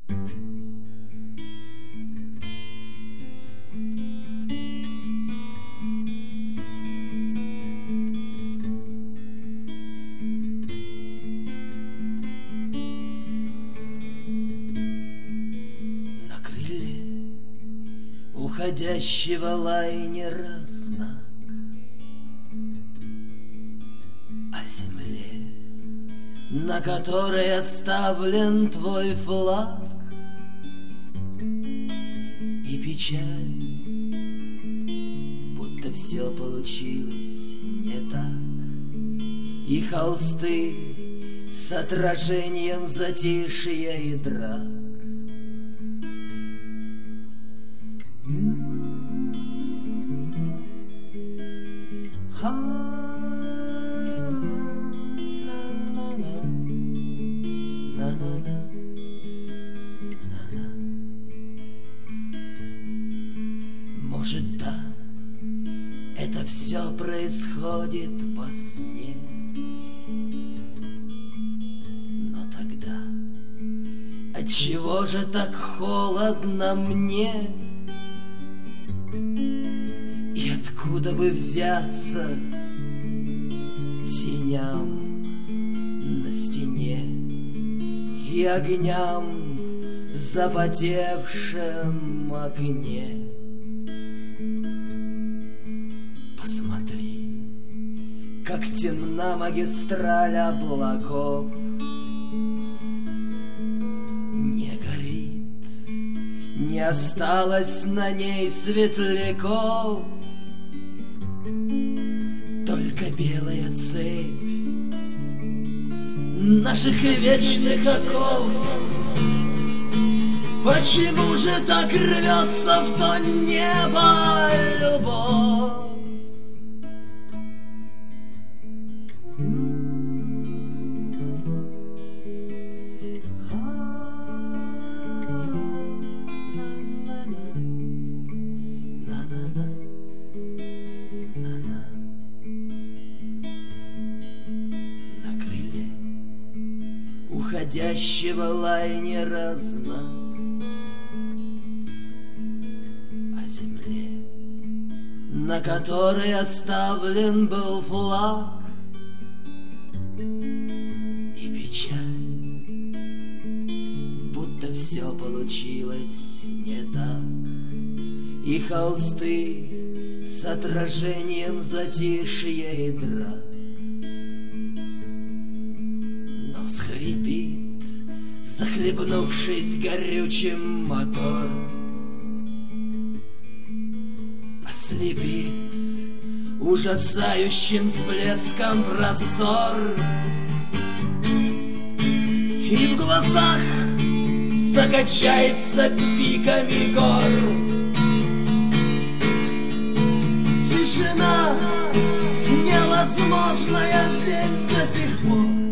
На крыле уходящего лайнера знак о земле, на которой оставлен твой флаг, и печаль, будто все получилось не так, и холсты с отражением затишья и драк. Может, да, это все происходит во сне, но тогда отчего же так холодно мне? И откуда бы взяться теням на стене и огням в запотевшем окне? Посмотри, как темна магистраль облаков, не горит, не осталось на ней светляков, только белая цепь наших вечных оков. Почему же так рвется в то небо любовь? На крыле уходящего лайнера знак о земле, на которой оставлен был флаг, и печаль, будто все получилось не так, и холсты с отражением затишья и драк. Но взхрипит, захлебнувшись горючим мотор, ослепит ужасающим всплеском простор, и в глазах закачается пиками гор. Тишина невозможная здесь до сих пор.